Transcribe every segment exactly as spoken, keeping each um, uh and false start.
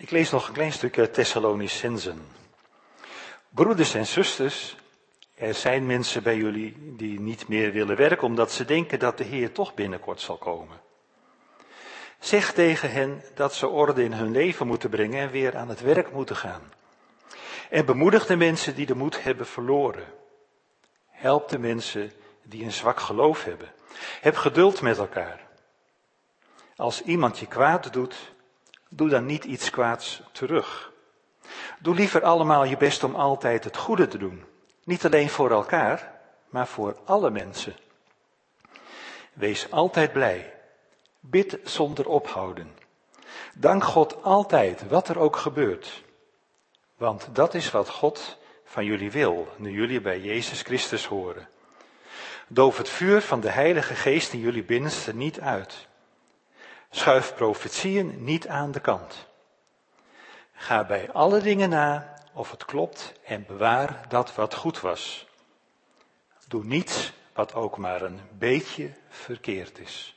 Ik lees nog een klein stuk uit Thessalonicenzen. Broeders en zusters, er zijn mensen bij jullie die niet meer willen werken omdat ze denken dat de Heer toch binnenkort zal komen. Zeg tegen hen dat ze orde in hun leven moeten brengen en weer aan het werk moeten gaan. En bemoedig de mensen die de moed hebben verloren. Help de mensen die een zwak geloof hebben. Heb geduld met elkaar. Als iemand je kwaad doet, doe dan niet iets kwaads terug. Doe liever allemaal je best om altijd het goede te doen. Niet alleen voor elkaar, maar voor alle mensen. Wees altijd blij. Bid zonder ophouden. Dank God altijd, wat er ook gebeurt. Want dat is wat God van jullie wil, nu jullie bij Jezus Christus horen. Doof het vuur van de Heilige Geest in jullie binnenste niet uit. Schuif profetieën niet aan de kant. Ga bij alle dingen na of het klopt en bewaar dat wat goed was. Doe niets wat ook maar een beetje verkeerd is.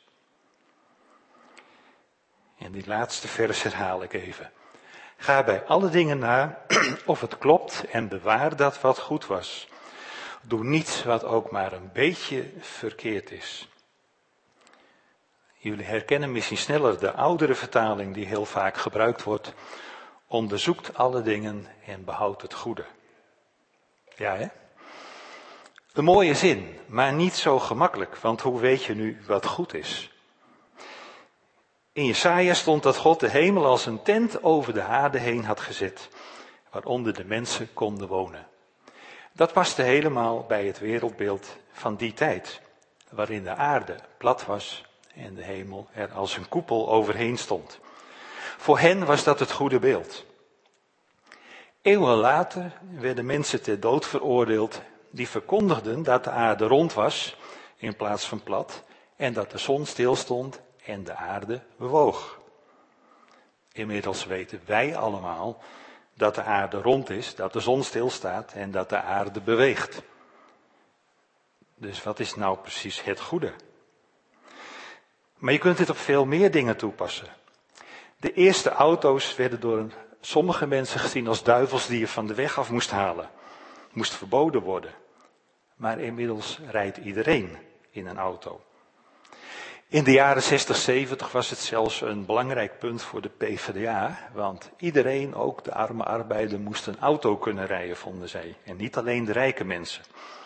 En die laatste vers herhaal ik even. Ga bij alle dingen na of het klopt en bewaar dat wat goed was. Doe niets wat ook maar een beetje verkeerd is. Jullie herkennen misschien sneller de oudere vertaling die heel vaak gebruikt wordt. Onderzoekt alle dingen en behoudt het goede. Ja, hè? Een mooie zin, maar niet zo gemakkelijk, want hoe weet je nu wat goed is? In Jesaja stond dat God de hemel als een tent over de aarde heen had gezet, waaronder de mensen konden wonen. Dat paste helemaal bij het wereldbeeld van die tijd, waarin de aarde plat was en de hemel er als een koepel overheen stond. Voor hen was dat het goede beeld. Eeuwen later werden mensen ter dood veroordeeld die verkondigden dat de aarde rond was in plaats van plat en dat de zon stilstond en de aarde bewoog. Inmiddels weten wij allemaal dat de aarde rond is, dat de zon stilstaat en dat de aarde beweegt. Dus wat is nou precies het goede? Maar je kunt dit op veel meer dingen toepassen. De eerste auto's werden door sommige mensen gezien als duivels die je van de weg af moest halen. Moest verboden worden. Maar inmiddels rijdt iedereen in een auto. In de jaren zestig, zeventig was het zelfs een belangrijk punt voor de P v d A. Want iedereen, ook de arme arbeider, moest een auto kunnen rijden, vonden zij. En niet alleen de rijke mensen.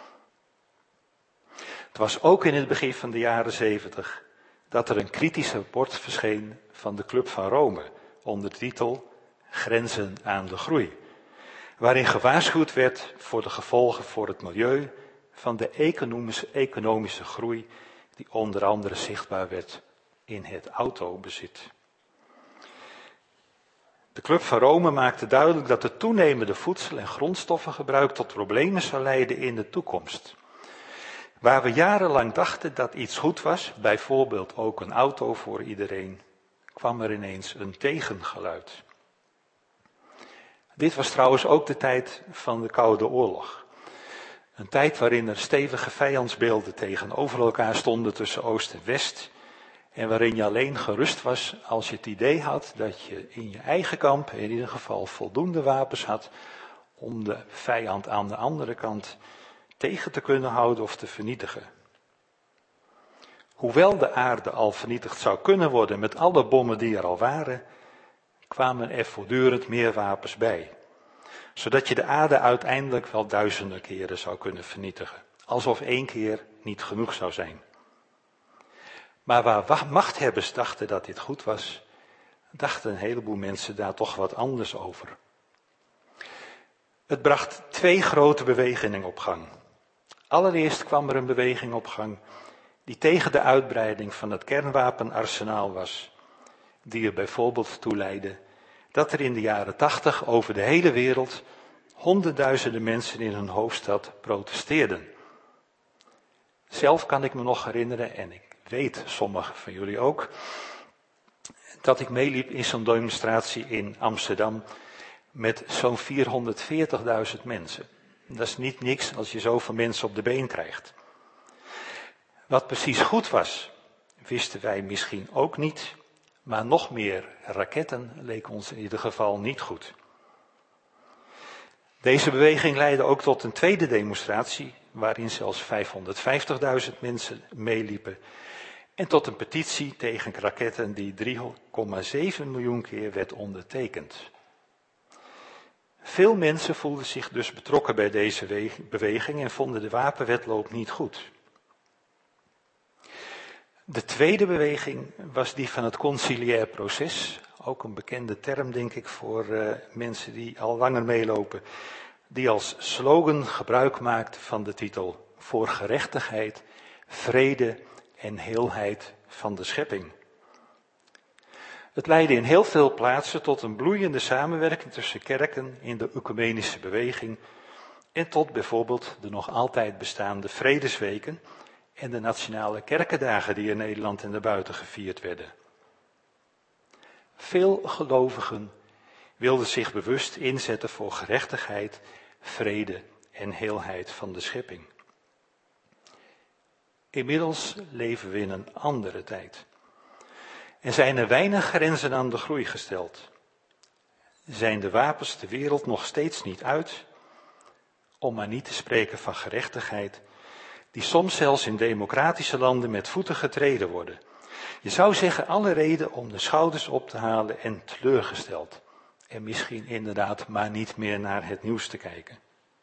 Het was ook in het begin van de jaren zeventig dat er een kritisch rapport verscheen van de Club van Rome onder de titel Grenzen aan de groei, waarin gewaarschuwd werd voor de gevolgen voor het milieu van de economische, economische groei die onder andere zichtbaar werd in het autobezit. De Club van Rome maakte duidelijk dat het toenemende voedsel- en grondstoffengebruik tot problemen zou leiden in de toekomst. Waar we jarenlang dachten dat iets goed was, bijvoorbeeld ook een auto voor iedereen, kwam er ineens een tegengeluid. Dit was trouwens ook de tijd van de Koude Oorlog. Een tijd waarin er stevige vijandsbeelden tegenover elkaar stonden tussen Oost en West. En waarin je alleen gerust was als je het idee had dat je in je eigen kamp in ieder geval voldoende wapens had om de vijand aan de andere kant tegen te kunnen houden of te vernietigen. Hoewel de aarde al vernietigd zou kunnen worden met alle bommen die er al waren, kwamen er voortdurend meer wapens bij. Zodat je de aarde uiteindelijk wel duizenden keren zou kunnen vernietigen. Alsof één keer niet genoeg zou zijn. Maar waar machthebbers dachten dat dit goed was, dachten een heleboel mensen daar toch wat anders over. Het bracht twee grote bewegingen op gang. Allereerst kwam er een beweging op gang die tegen de uitbreiding van het kernwapenarsenaal was. Die er bijvoorbeeld toe leidde dat er in de jaren tachtig over de hele wereld honderdduizenden mensen in hun hoofdstad protesteerden. Zelf kan ik me nog herinneren, en ik weet sommigen van jullie ook, dat ik meeliep in zo'n demonstratie in Amsterdam met zo'n vierhonderdveertigduizend mensen. Dat is niet niks als je zoveel mensen op de been krijgt. Wat precies goed was, wisten wij misschien ook niet, Maar nog meer raketten leek ons in ieder geval niet goed. Deze beweging leidde ook tot een tweede demonstratie, waarin zelfs vijfhonderdvijftigduizend mensen meeliepen. En tot een petitie tegen raketten die drie komma zeven miljoen keer werd ondertekend. Veel mensen voelden zich dus betrokken bij deze beweging en vonden de wapenwetloop niet goed. De tweede beweging was die van het conciliair proces, ook een bekende term denk ik voor uh, mensen die al langer meelopen, die als slogan gebruik maakt van de titel voor gerechtigheid, vrede en heelheid van de schepping. Het leidde in heel veel plaatsen tot een bloeiende samenwerking tussen kerken in de ecumenische beweging en tot bijvoorbeeld de nog altijd bestaande Vredesweken en de nationale kerkendagen die in Nederland en daarbuiten gevierd werden. Veel gelovigen wilden zich bewust inzetten voor gerechtigheid, vrede en heelheid van de schepping. Inmiddels leven we in een andere tijd. En zijn er weinig grenzen aan de groei gesteld. Zijn de wapens de wereld nog steeds niet uit, om maar niet te spreken van gerechtigheid, die soms zelfs in democratische landen met voeten getreden worden. Je zou zeggen alle reden om de schouders op te halen en teleurgesteld. En misschien inderdaad maar niet meer naar het nieuws te kijken.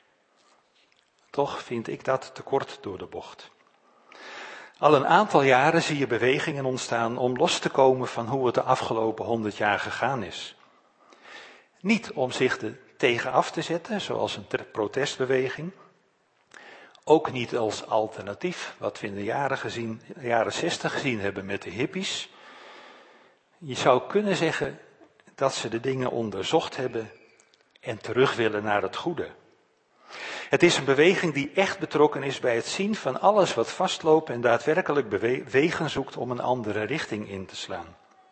Toch vind ik dat te kort door de bocht. Al een aantal jaren zie je bewegingen ontstaan om los te komen van hoe het de afgelopen honderd jaar gegaan is. Niet om zich er tegen af te zetten, zoals een protestbeweging. Ook niet als alternatief, wat we in de jaren, gezien, jaren zestig gezien hebben met de hippies. Je zou kunnen zeggen dat ze de dingen onderzocht hebben en terug willen naar het goede. Het is een beweging die echt betrokken is bij het zien van alles wat vastloopt en daadwerkelijk bewe- wegen zoekt om een andere richting in te slaan.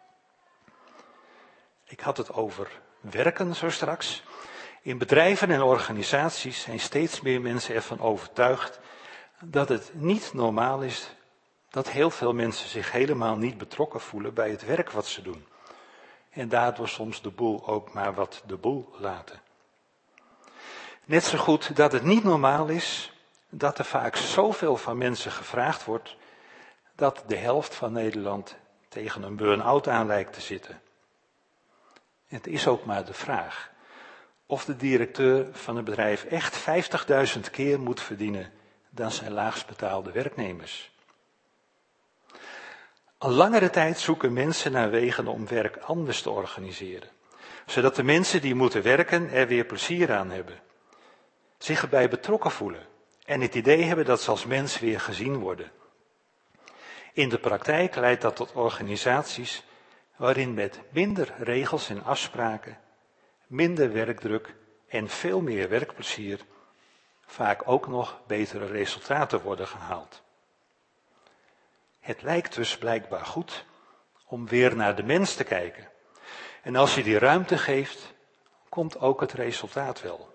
Ik had het over werken zo straks. In bedrijven en organisaties zijn steeds meer mensen ervan overtuigd dat het niet normaal is dat heel veel mensen zich helemaal niet betrokken voelen bij het werk wat ze doen. En daardoor soms de boel ook maar wat de boel laten. Net zo goed dat het niet normaal is dat er vaak zoveel van mensen gevraagd wordt dat de helft van Nederland tegen een burn-out aan lijkt te zitten. Het is ook maar de vraag of de directeur van een bedrijf echt vijftigduizend keer moet verdienen dan zijn laagst betaalde werknemers. Al langere tijd zoeken mensen naar wegen om werk anders te organiseren, zodat de mensen die moeten werken er weer plezier aan hebben, zich erbij betrokken voelen en het idee hebben dat ze als mens weer gezien worden. In de praktijk leidt dat tot organisaties waarin met minder regels en afspraken, minder werkdruk en veel meer werkplezier vaak ook nog betere resultaten worden gehaald. Het lijkt dus blijkbaar goed om weer naar de mens te kijken. En als je die ruimte geeft, komt ook het resultaat wel.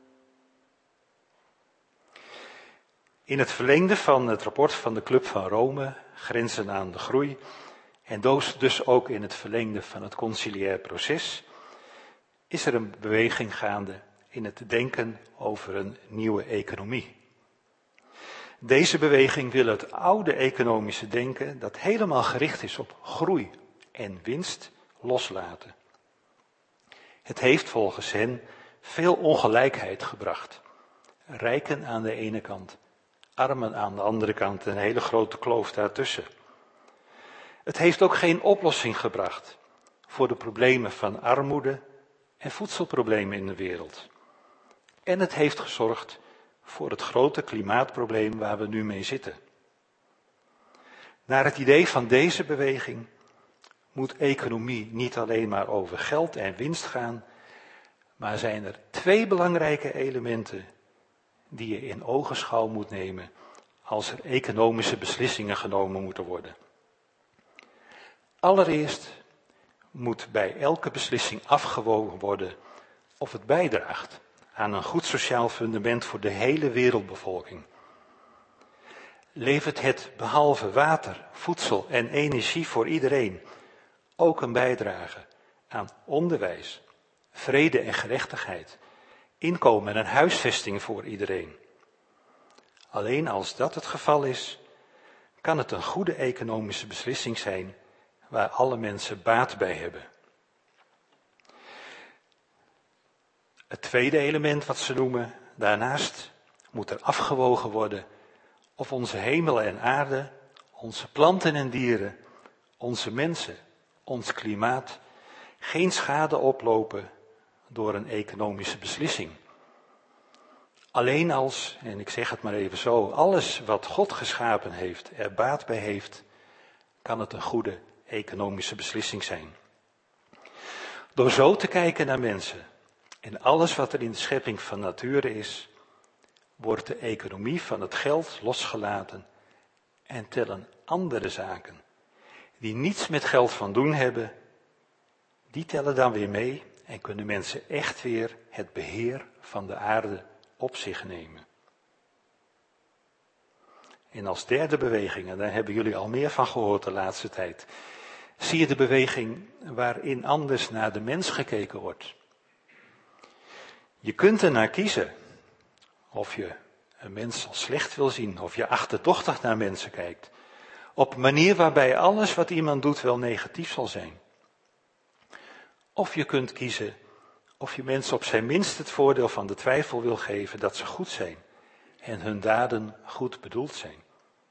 In het verlengde van het rapport van de Club van Rome, Grenzen aan de Groei, en dus ook in het verlengde van het conciliair proces, is er een beweging gaande in het denken over een nieuwe economie. Deze beweging wil het oude economische denken, dat helemaal gericht is op groei en winst, loslaten. Het heeft volgens hen veel ongelijkheid gebracht. Rijken aan de ene kant, armen aan de andere kant en een hele grote kloof daartussen. Het heeft ook geen oplossing gebracht voor de problemen van armoede en voedselproblemen in de wereld. En het heeft gezorgd voor het grote klimaatprobleem waar we nu mee zitten. Naar het idee van deze beweging moet economie niet alleen maar over geld en winst gaan, maar zijn er twee belangrijke elementen die je in ogenschouw moet nemen als er economische beslissingen genomen moeten worden. Allereerst moet bij elke beslissing afgewogen worden of het bijdraagt aan een goed sociaal fundament voor de hele wereldbevolking. Levert het behalve water, voedsel en energie voor iedereen ook een bijdrage aan onderwijs, vrede en gerechtigheid, inkomen en huisvesting voor iedereen. Alleen als dat het geval is, kan het een goede economische beslissing zijn waar alle mensen baat bij hebben. Het tweede element wat ze noemen, daarnaast moet er afgewogen worden of onze hemel en aarde, onze planten en dieren, onze mensen, ons klimaat, geen schade oplopen door een economische beslissing. Alleen als, en ik zeg het maar even zo, alles wat God geschapen heeft, er baat bij heeft, kan het een goede economische beslissing zijn. Door zo te kijken naar mensen en alles wat er in de schepping van nature is, wordt de economie van het geld losgelaten en tellen andere zaken, die niets met geld van doen hebben, die tellen dan weer mee en kunnen mensen echt weer het beheer van de aarde op zich nemen. En als derde beweging, en daar hebben jullie al meer van gehoord de laatste tijd, zie je de beweging waarin anders naar de mens gekeken wordt. Je kunt er naar kiezen of je een mens als slecht wil zien, of je achterdochtig naar mensen kijkt, op een manier waarbij alles wat iemand doet wel negatief zal zijn. Of je kunt kiezen of je mensen op zijn minst het voordeel van de twijfel wil geven dat ze goed zijn en hun daden goed bedoeld zijn.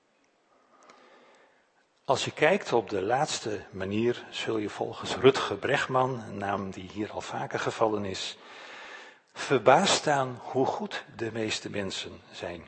Als je kijkt op de laatste manier, zul je volgens Rutger Bregman, een naam die hier al vaker gevallen is, verbaasd staan hoe goed de meeste mensen zijn.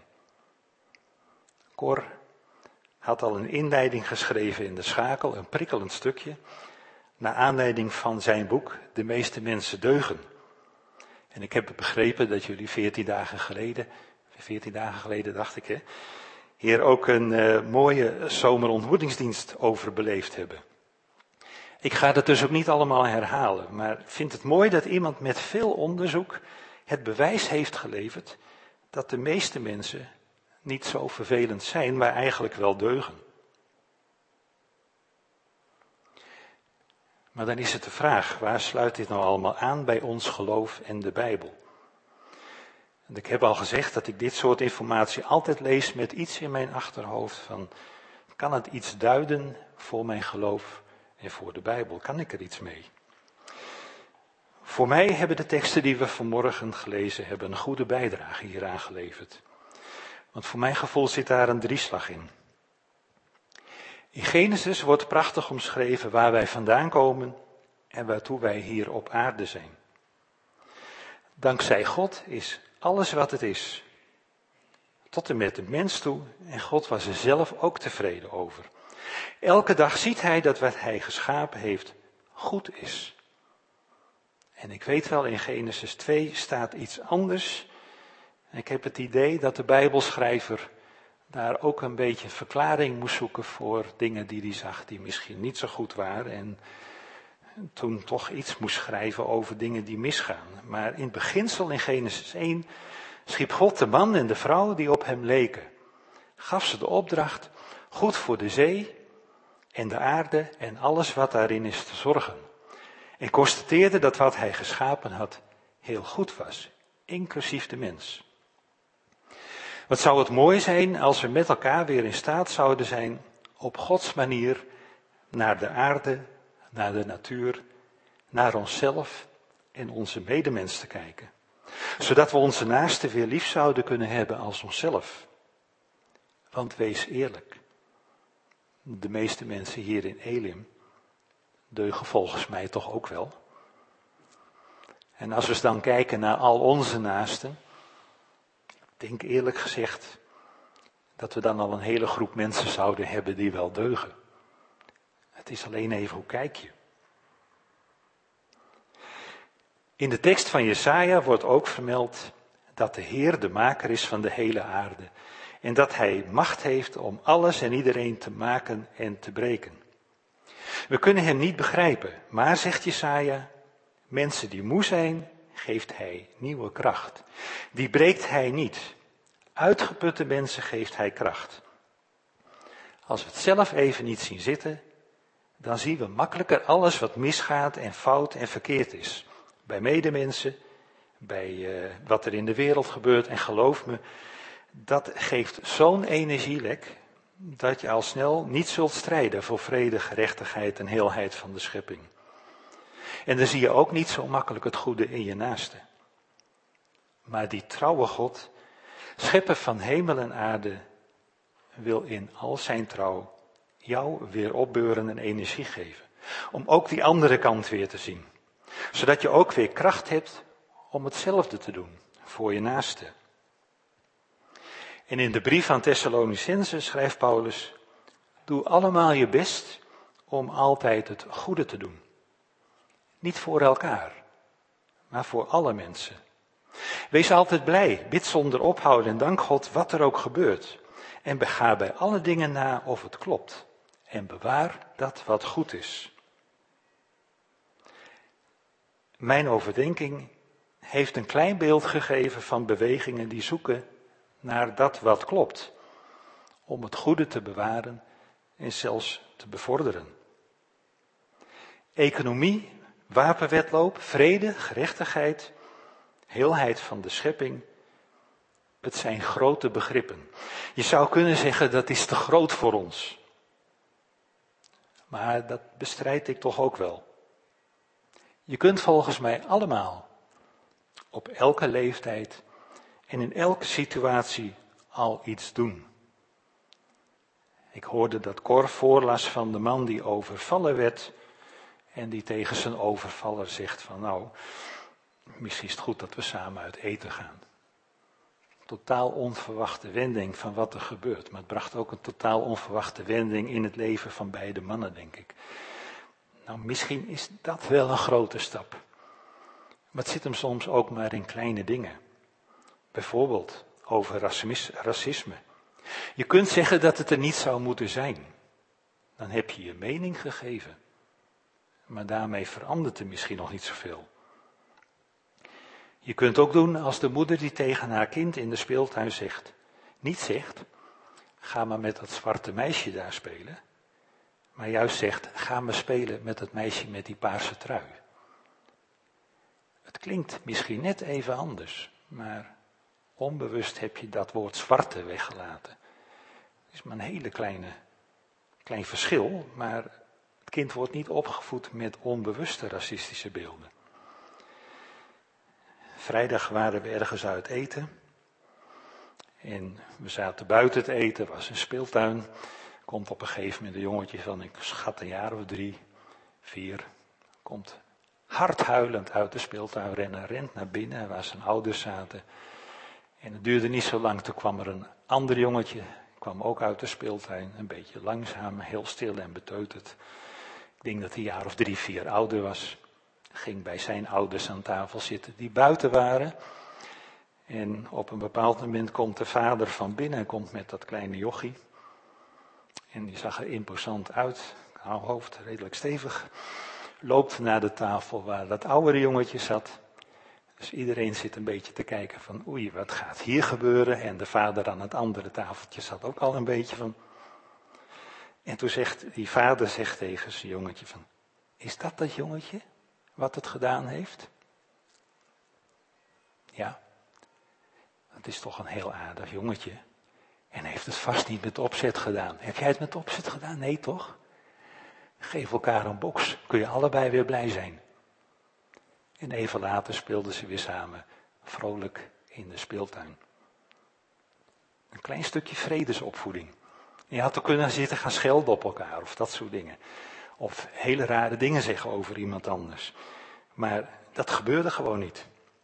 Cor had al een inleiding geschreven in de Schakel, een prikkelend stukje, naar aanleiding van zijn boek De meeste mensen deugen. En ik heb begrepen dat jullie veertien dagen geleden, veertien dagen geleden dacht ik hè, hier ook een uh, mooie zomerontmoetingsdienst over beleefd hebben. Ik ga het dus ook niet allemaal herhalen, maar vind het mooi dat iemand met veel onderzoek het bewijs heeft geleverd dat de meeste mensen niet zo vervelend zijn, maar eigenlijk wel deugen. Maar dan is het de vraag, waar sluit dit nou allemaal aan bij ons geloof en de Bijbel? En ik heb al gezegd dat ik dit soort informatie altijd lees met iets in mijn achterhoofd van, kan het iets duiden voor mijn geloof en voor de Bijbel? Kan ik er iets mee? Voor mij hebben de teksten die we vanmorgen gelezen hebben een goede bijdrage hieraan geleverd. Want voor mijn gevoel zit daar een drieslag in. In Genesis wordt prachtig omschreven waar wij vandaan komen en waartoe wij hier op aarde zijn. Dankzij God is alles wat het is, tot en met de mens toe, en God was er zelf ook tevreden over. Elke dag ziet hij dat wat hij geschapen heeft goed is. En ik weet wel, in Genesis twee staat iets anders. Ik heb het idee dat de Bijbelschrijver daar ook een beetje verklaring moest zoeken voor dingen die hij zag die misschien niet zo goed waren. En toen toch iets moest schrijven over dingen die misgaan. Maar in beginsel in Genesis één schiep God de man en de vrouw die op hem leken. Gaf ze de opdracht goed voor de zee en de aarde en alles wat daarin is te zorgen. En constateerde dat wat hij geschapen had heel goed was, inclusief de mens. Wat zou het mooi zijn als we met elkaar weer in staat zouden zijn op Gods manier naar de aarde, naar de natuur, naar onszelf en onze medemens te kijken. Zodat we onze naaste weer lief zouden kunnen hebben als onszelf. Want wees eerlijk, de meeste mensen hier in Elim deugen volgens mij toch ook wel. En als we dan kijken naar al onze naasten, ik denk eerlijk gezegd dat we dan al een hele groep mensen zouden hebben die wel deugen. Het is alleen even hoe kijk je. In de tekst van Jesaja wordt ook vermeld dat de Heer de maker is van de hele aarde. En dat hij macht heeft om alles en iedereen te maken en te breken. We kunnen hem niet begrijpen, maar zegt Jesaja, mensen die moe zijn, geeft hij nieuwe kracht. Die breekt hij niet. Uitgeputte mensen geeft hij kracht. Als we het zelf even niet zien zitten, dan zien we makkelijker alles wat misgaat en fout en verkeerd is. Bij medemensen, bij uh, wat er in de wereld gebeurt. En geloof me, dat geeft zo'n energielek dat je al snel niet zult strijden voor vrede, gerechtigheid en heelheid van de schepping. En dan zie je ook niet zo makkelijk het goede in je naaste. Maar die trouwe God, schepper van hemel en aarde, wil in al zijn trouw jou weer opbeuren en energie geven. Om ook die andere kant weer te zien. Zodat je ook weer kracht hebt om hetzelfde te doen voor je naaste. En in de brief aan Thessalonicenzen schrijft Paulus: doe allemaal je best om altijd het goede te doen. Niet voor elkaar, maar voor alle mensen. Wees altijd blij, bid zonder ophouden en dank God wat er ook gebeurt. En bega bij alle dingen na of het klopt. En bewaar dat wat goed is. Mijn overdenking heeft een klein beeld gegeven van bewegingen die zoeken naar dat wat klopt. Om het goede te bewaren en zelfs te bevorderen. Economie, wapenwedloop, vrede, gerechtigheid, heelheid van de schepping. Het zijn grote begrippen. Je zou kunnen zeggen dat is te groot voor ons. Maar dat bestrijd ik toch ook wel. Je kunt volgens mij allemaal op elke leeftijd en in elke situatie al iets doen. Ik hoorde dat Cor voorlas van de man die overvallen werd en die tegen zijn overvaller zegt van nou, misschien is het goed dat we samen uit eten gaan. Totaal onverwachte wending van wat er gebeurt. Maar het bracht ook een totaal onverwachte wending in het leven van beide mannen, denk ik. Nou, misschien is dat wel een grote stap. Maar het zit hem soms ook maar in kleine dingen. Bijvoorbeeld over racisme. Je kunt zeggen dat het er niet zou moeten zijn. Dan heb je je mening gegeven. Maar daarmee verandert er misschien nog niet zoveel. Je kunt ook doen als de moeder die tegen haar kind in de speeltuin zegt. Niet zegt, ga maar met dat zwarte meisje daar spelen. Maar juist zegt, ga maar spelen met het meisje met die paarse trui. Het klinkt misschien net even anders, maar onbewust heb je dat woord zwarte weggelaten. Het is maar een hele kleine, klein verschil, maar het kind wordt niet opgevoed met onbewuste racistische beelden. Vrijdag waren we ergens uit eten. En we zaten buiten te eten, er was een speeltuin. Komt op een gegeven moment een jongetje van, ik schat een jaar of drie, vier. Komt hard huilend uit de speeltuin rennen, rent naar binnen waar zijn ouders zaten. En het duurde niet zo lang, toen kwam er een ander jongetje. Kwam ook uit de speeltuin, een beetje langzaam, heel stil en beteuterd. Ik denk dat hij een jaar of drie, vier ouder was. Ging bij zijn ouders aan tafel zitten die buiten waren. En op een bepaald moment komt de vader van binnen en komt met dat kleine jochie. En die zag er imposant uit, kaal hoofd, redelijk stevig. Loopt naar de tafel waar dat oudere jongetje zat. Dus iedereen zit een beetje te kijken van oei, wat gaat hier gebeuren? En de vader aan het andere tafeltje zat ook al een beetje van. En toen zegt die vader zegt tegen zijn jongetje van, is dat dat jongetje wat het gedaan heeft? Ja, het is toch een heel aardig jongetje. En heeft het vast niet met opzet gedaan. Heb jij het met opzet gedaan? Nee, toch? Geef elkaar een box, kun je allebei weer blij zijn. En even later speelden ze weer samen, vrolijk in de speeltuin. Een klein stukje vredesopvoeding. Je had er kunnen zitten gaan schelden op elkaar of dat soort dingen. Of hele rare dingen zeggen over iemand anders. Maar dat gebeurde gewoon niet.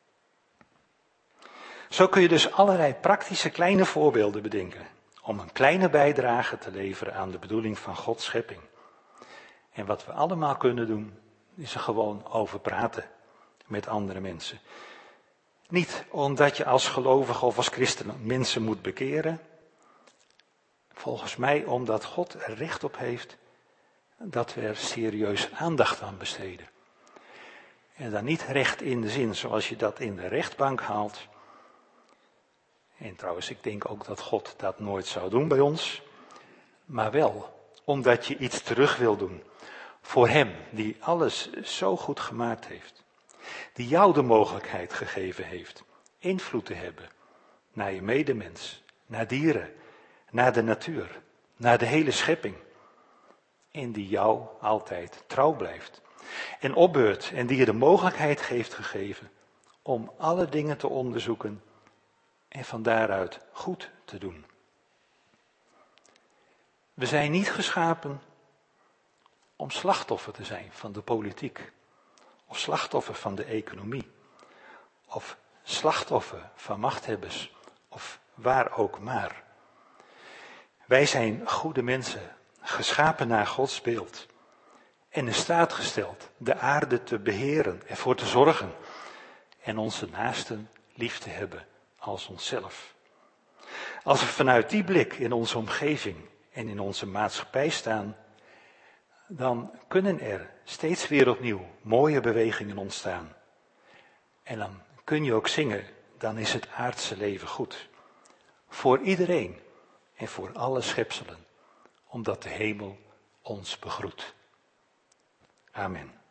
Zo kun je dus allerlei praktische kleine voorbeelden bedenken. Om een kleine bijdrage te leveren aan de bedoeling van Gods schepping. En wat we allemaal kunnen doen, is er gewoon over praten met andere mensen. Niet omdat je als gelovige of als christen mensen moet bekeren. Volgens mij omdat God er recht op heeft dat we er serieus aandacht aan besteden. En dan niet recht in de zin zoals je dat in de rechtbank haalt. En trouwens, ik denk ook dat God dat nooit zou doen bij ons. Maar wel omdat je iets terug wil doen. Voor Hem die alles zo goed gemaakt heeft. Die jou de mogelijkheid gegeven heeft invloed te hebben naar je medemens, naar dieren, naar de natuur, naar de hele schepping. En die jou altijd trouw blijft en opbeurt en die je de mogelijkheid heeft gegeven om alle dingen te onderzoeken en van daaruit goed te doen. We zijn niet geschapen om slachtoffer te zijn van de politiek, of slachtoffer van de economie, of slachtoffer van machthebbers, of waar ook maar. Wij zijn goede mensen, geschapen naar Gods beeld en in staat gesteld de aarde te beheren, ervoor te zorgen en onze naasten lief te hebben als onszelf. Als we vanuit die blik in onze omgeving en in onze maatschappij staan, dan kunnen er steeds weer opnieuw mooie bewegingen ontstaan. En dan kun je ook zingen, dan is het aardse leven goed. Voor iedereen en voor alle schepselen, omdat de hemel ons begroet. Amen.